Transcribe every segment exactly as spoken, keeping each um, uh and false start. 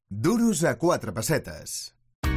Duros a quatre pessetes.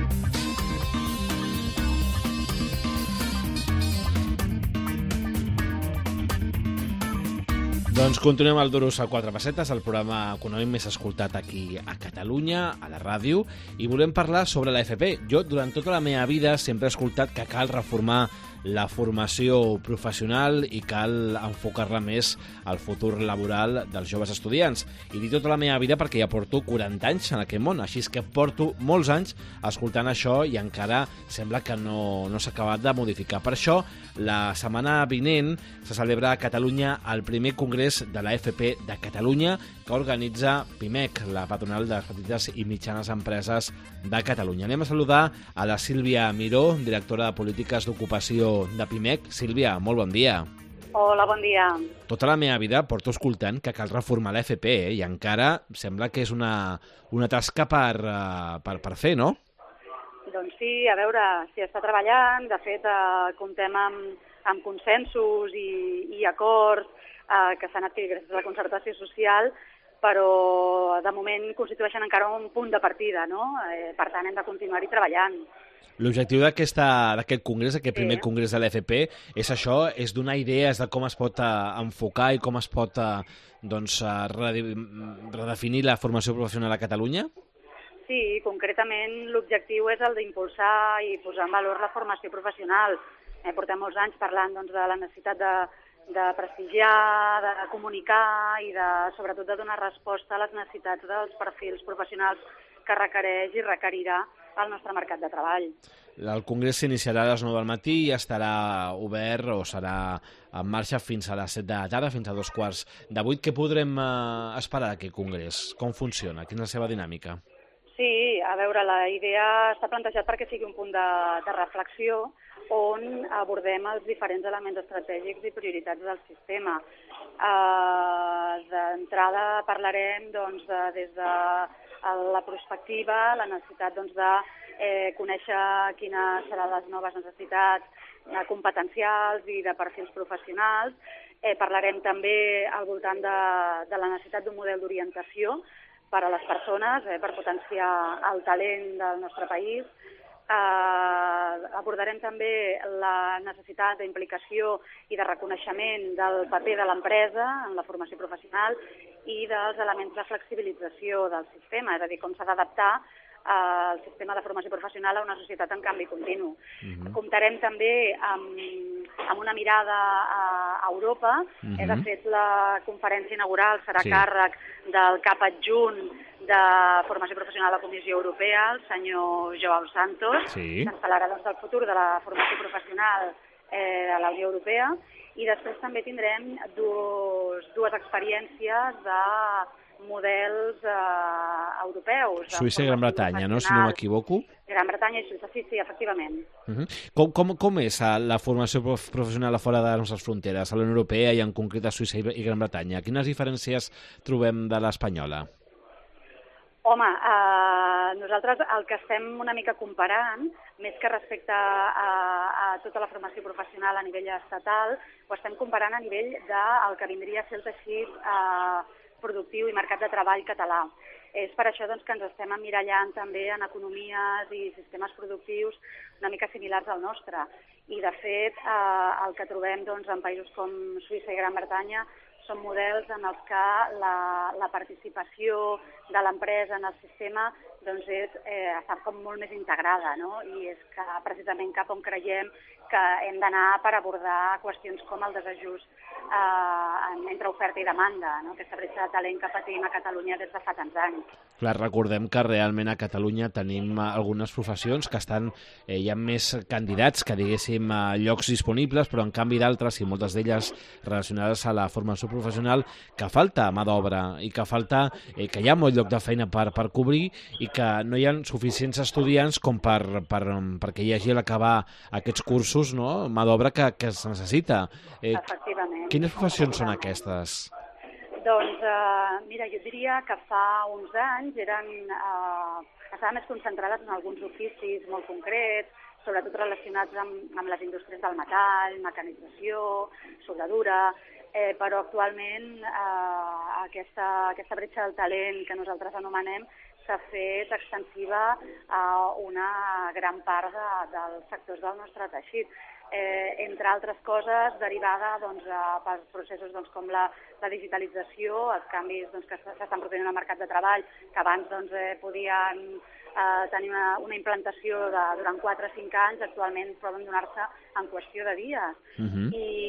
Doncs continuem al Duros a quatre pessetes, el programa econòmic més escoltat aquí a Catalunya, a la ràdio, i volem parlar sobre la F P. Jo, durant tota la meva vida, sempre he escoltat que cal reformar la formació professional i cal enfocar-la més al futur laboral dels joves estudiants. I dic tota la meva vida perquè ja porto quaranta anys en aquest món, així és que porto molts anys escoltant això i encara sembla que no, no s'ha acabat de modificar. Per això, la setmana vinent se celebra a Catalunya el primer congrés de la F P de Catalunya que organitza PIMEC, la patronal de les petites i mitjanes empreses de Catalunya. Anem a saludar a la Sílvia Miró, directora de Polítiques d'Ocupació de PIMEC. Sílvia, molt bon dia. Hola, bon dia. Tota la meva vida porto escoltant que cal reformar la F P, eh? I encara sembla que és una, una tasca per, uh, per, per fer, no? Doncs sí, a veure, s'hi està treballant. De fet, eh, comptem amb, amb consensos i, i acords eh, que s'han adquirit gràcies a la concertació social, però de moment constitueixen encara un punt de partida, no? Eh, per tant, hem de continuar-hi treballant. L'objectiu d'aquest congrés, aquest primer sí. congrés de l'F P, és això, és donar idees de com es pot uh, enfocar i com es pot uh, doncs, uh, redefinir la formació professional a Catalunya? Sí, concretament l'objectiu és el d'impulsar i posar en valor la formació professional. Eh, portem molts anys parlant doncs, de la necessitat de, de prestigiar, de comunicar i de, sobretot de donar resposta a les necessitats dels perfils professionals que requereix i requerirà el nostre mercat de treball. El congrés s'iniciarà a les nou del matí i estarà obert o serà en marxa fins a les set de la tarda, fins a dos quarts de vuit. Què podrem eh, esperar d'aquest congrés? Com funciona? Quina és la seva dinàmica? Sí, a veure, la idea està plantejat perquè sigui un punt de, de reflexió on abordem els diferents elements estratègics i prioritats del sistema. Uh, D'entrada parlarem doncs, de, des de la prospectiva, la necessitat doncs, de eh, conèixer quines seran les noves necessitats eh, competencials i de perfils professionals. Eh, parlarem també al voltant de, de la necessitat d'un model d'orientació per a les persones, eh, per potenciar el talent del nostre país. Eh, abordarem també la necessitat d'implicació i de reconeixement del paper de l'empresa en la formació professional i dels elements de flexibilització del sistema, és a dir, com s'ha d'adaptar eh, el sistema de formació professional a una societat en canvi continu. Uh-huh. Comptarem també amb, amb una mirada a, a Europa. Uh-huh. Eh, de fet, la conferència inaugural serà sí. càrrec del cap adjunt de formació professional de la Comissió Europea, el senyor Joao Santos, sí. que ens parlarà doncs, del futur de la formació professional eh, de la Unió Europea, i després també tindrem dos, dues experiències de models eh, europeus. Suïssa i Gran Bretanya, no?, si no m'equivoco. Gran Bretanya i Suïssa, sí, sí, efectivament. Uh-huh. Com, com, com és la formació professional a fora de les nostres fronteres, a la Unió Europea i en concret a Suïssa i Gran Bretanya? Quines diferències trobem de l'espanyola? Home, eh, nosaltres el que estem una mica comparant, més que respecte a, a tota la formació professional a nivell estatal, ho estem comparant a nivell del que vindria a ser el teixit eh, productiu i mercat de treball català. És per això doncs, que ens estem emmirallant també en economies i sistemes productius una mica similars al nostre. I, de fet, eh, el que trobem doncs, en països com Suïssa i Gran Bretanya són models en els que la, la participació de l'empresa en el sistema doncs és, eh, està com molt més integrada, no? I és que precisament cap on creiem que hem d'anar per abordar qüestions com el desajust eh, entre oferta i demanda, no? Aquesta bretxa de talent que patim a Catalunya des de fa tants anys. Clar, recordem que realment a Catalunya tenim algunes professions que estan, eh, hi ha més candidats que diguéssim llocs disponibles, però en canvi d'altres, i moltes d'elles relacionades a la formació professional, que falta mà d'obra i que falta, eh, que hi ha molt lloc de feina per, per cobrir i que no hi ha suficients estudiants com per, per, perquè hi hagi a l'acabar aquests cursos, no?, mà d'obra que, que es necessita. Eh, Efectivament. Quines professions són aquestes? Doncs, eh, mira, jo diria que fa uns anys eren, eh, estaven més concentrades en alguns oficis molt concrets, sobretot relacionats amb, amb les indústries del metall, mecanització, soldadura, eh, però actualment eh, aquesta, aquesta bretxa del talent que nosaltres anomenem s'ha fet extensiva a una gran part de, dels sectors del nostre teixit. Eh, entre altres coses, derivada doncs, a, per processos doncs, com la, la digitalització, els canvis doncs, que s'estan produint al mercat de treball, que abans doncs, eh, podien eh, tenir una, una implantació de, durant quatre o cinc anys, actualment poden donar-se en qüestió de dies. Uh-huh.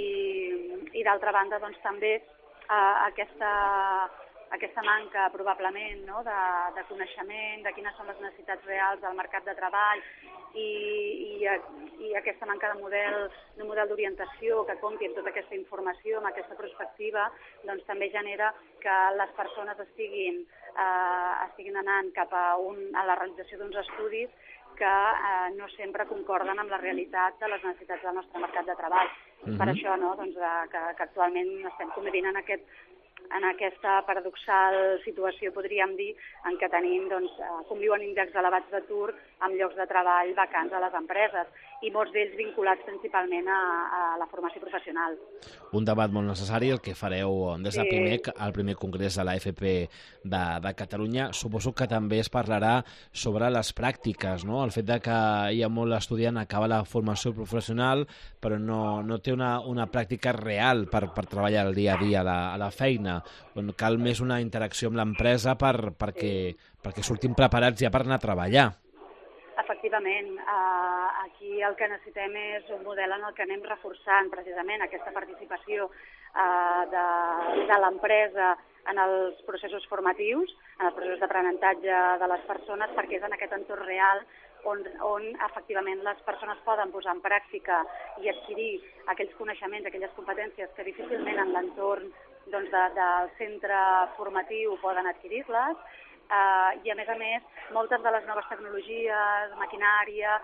I, i d'altra banda, doncs, també eh, aquesta... aquesta manca, probablement, no? de, de coneixement, de quines són les necessitats reals del mercat de treball i, i, i aquesta manca de model de model d'orientació que compti amb tota aquesta informació, amb aquesta perspectiva, doncs també genera que les persones estiguin, eh, estiguin anant cap a, un, a la realització d'uns estudis que eh, no sempre concorden amb la realitat de les necessitats del nostre mercat de treball. Uh-huh. Per això no? doncs, eh, que, que actualment estem convivint en aquest en aquesta paradoxal situació, podríem dir, en què tenim, doncs, conviuen índexs elevats d'atur amb llocs de treball vacants a les empreses, i molts d'ells vinculats principalment a, a la formació professional. Un debat molt necessari, el que fareu des de Sí. PIMEC, al primer congrés de la F P de, de Catalunya. Suposo que també es parlarà sobre les pràctiques, no? El fet de que hi ha molt estudiant, acaba la formació professional, però no, no té una, una pràctica real per, per treballar el dia a dia a la, a la feina. On cal més una interacció amb l'empresa per, perquè, perquè sortim preparats ja per anar a treballar. Efectivament, eh, aquí el que necessitem és un model en el que anem reforçant precisament aquesta participació eh, de, de l'empresa en els processos formatius, en els processos d'aprenentatge de les persones, perquè és en aquest entorn real on, on efectivament les persones poden posar en pràctica i adquirir aquells coneixements, aquelles competències que difícilment en l'entorn doncs, de, del centre formatiu poden adquirir-les. Uh, I a més a més, moltes de les noves tecnologies, maquinària,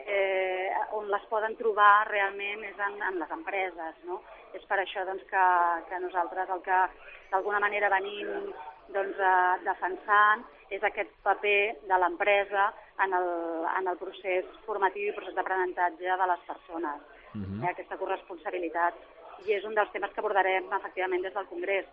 eh, on les poden trobar realment és en, en les empreses, no? És per això doncs, que, que nosaltres el que d'alguna manera venim doncs, uh, defensant és aquest paper de l'empresa en, el, en el procés formatiu i procés d'aprenentatge de les persones, uh-huh. eh, aquesta corresponsabilitat. I és un dels temes que abordarem efectivament des del Congrés.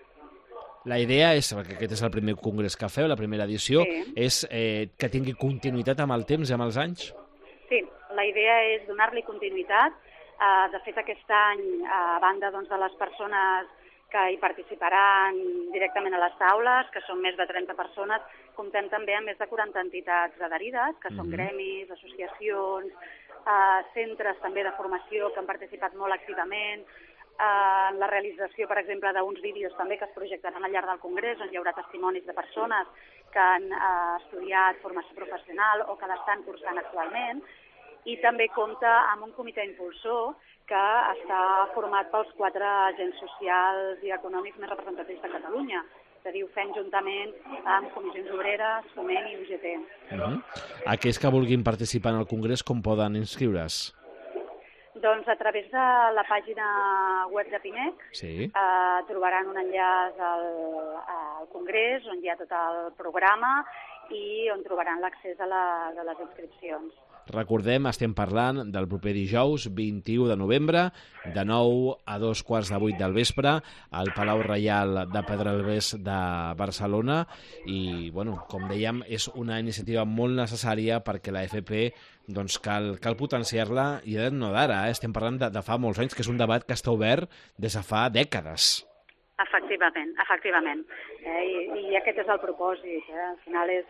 La idea és, perquè aquest és el primer congrés que feu, la primera edició, Sí. és eh, que tingui continuïtat amb el temps i amb els anys? Sí, la idea és donar-li continuïtat. Uh, de fet, aquest any, a banda doncs, de les persones que hi participaran directament a les taules, que són més de trenta persones, comptem també amb més de quaranta entitats adherides, que són Mhm. gremis, associacions, uh, centres també de formació que han participat molt activament, Uh, en la realització, per exemple, d'uns vídeos també que es projectaran al llarg del Congrés, on hi haurà testimonis de persones que han uh, estudiat formació professional o que l'estan cursant actualment, i també compta amb un comitè impulsor que està format pels quatre agents socials i econòmics més representatius de Catalunya, és a dir, ho fem juntament amb Comissions Obreres, Foment i U G T. Uh-huh. Aquells que vulguin participar en el congrés, com poden inscriure's? Doncs a través de la pàgina web de PIMEC Sí. eh, trobaran un enllaç al, al Congrés on hi ha tot el programa i on trobaran l'accés a, la, a les inscripcions. Recordem, estem parlant del proper dijous, vint-i-u de novembre, de nou a dos quarts de vuit del vespre, al Palau Reial de Pedralbes de Barcelona, i, bueno, com dèiem, és una iniciativa molt necessària perquè la F P doncs, cal, cal potenciar-la, i no d'ara, eh? Estem parlant de, de fa molts anys, que és un debat que està obert des de fa dècades. Efectivament, efectivament. Eh, i, I aquest és el propòsit. Eh? Al final és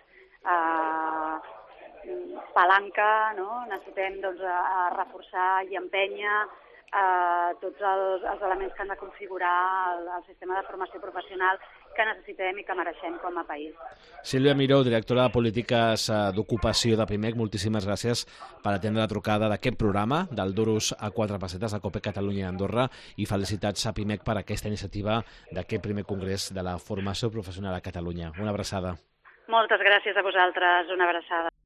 eh, palanca, no? Necessitem doncs, a, a reforçar i empènyer eh, tots els, els elements que han de configurar el, el sistema de formació professional que necessitem i que mereixem com a país. Sílvia Miró, directora de Polítiques d'Ocupació de PIMEC, moltíssimes gràcies per atendre la trucada d'aquest programa, del Duros a quatre pessetes, a COPE Catalunya i Andorra, i felicitats a PIMEC per aquesta iniciativa d'aquest primer congrés de la formació professional a Catalunya. Una abraçada. Moltes gràcies a vosaltres, una abraçada.